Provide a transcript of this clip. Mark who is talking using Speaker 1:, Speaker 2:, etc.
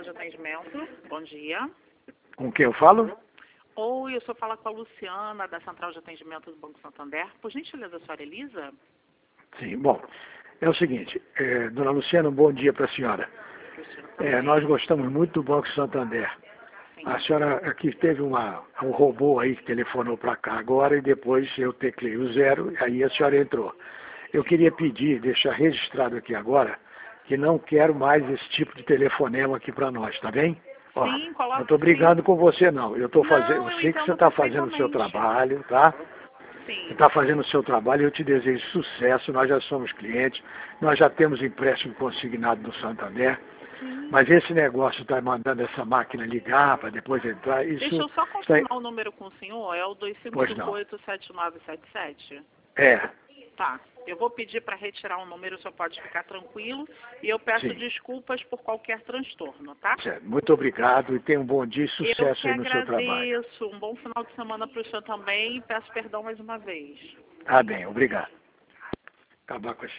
Speaker 1: de atendimento. Bom dia.
Speaker 2: Com quem eu falo?
Speaker 1: Oi, eu sou falar com a Luciana, da Central de Atendimento do Banco Santander. Por gentileza, a senhora Elisa?
Speaker 2: Sim, bom, é o seguinte, dona Luciana, um bom dia para a senhora. Nós gostamos muito do Banco Santander.
Speaker 1: Sim.
Speaker 2: A senhora aqui teve um robô aí que telefonou para cá agora e depois eu teclei o 0, aí a senhora entrou. Eu queria pedir, deixar registrado aqui agora, que não quero mais esse tipo de telefonema aqui para nós, tá bem? Ó,
Speaker 1: Sim,
Speaker 2: não
Speaker 1: coloque
Speaker 2: estou brigando
Speaker 1: sim.
Speaker 2: com você não, eu estou fazendo,
Speaker 1: Não,
Speaker 2: eu
Speaker 1: eu
Speaker 2: sei que você
Speaker 1: entendo
Speaker 2: está fazendo o seu
Speaker 1: perfeitamente.
Speaker 2: trabalho, tá? Você
Speaker 1: Sim.
Speaker 2: está fazendo o seu trabalho e eu te desejo sucesso, nós já somos clientes, nós já temos empréstimo consignado no Santander,
Speaker 1: Sim.
Speaker 2: mas esse negócio está mandando essa máquina ligar para depois entrar,
Speaker 1: Deixa
Speaker 2: isso
Speaker 1: eu só
Speaker 2: está...
Speaker 1: confirmar o número com o senhor, é o
Speaker 2: Pois não.
Speaker 1: 2558-7977?
Speaker 2: É,
Speaker 1: Tá. Eu vou pedir para retirar um número, o senhor pode ficar tranquilo. E eu peço
Speaker 2: sim.
Speaker 1: desculpas por qualquer transtorno, tá?
Speaker 2: Certo. Muito obrigado e tenha um bom dia e
Speaker 1: Eu
Speaker 2: sucesso
Speaker 1: que
Speaker 2: aí no seu trabalho.
Speaker 1: agradeço. Um bom final de semana para o senhor também e peço perdão mais uma vez.
Speaker 2: Tá bem, obrigado. Acabar com esse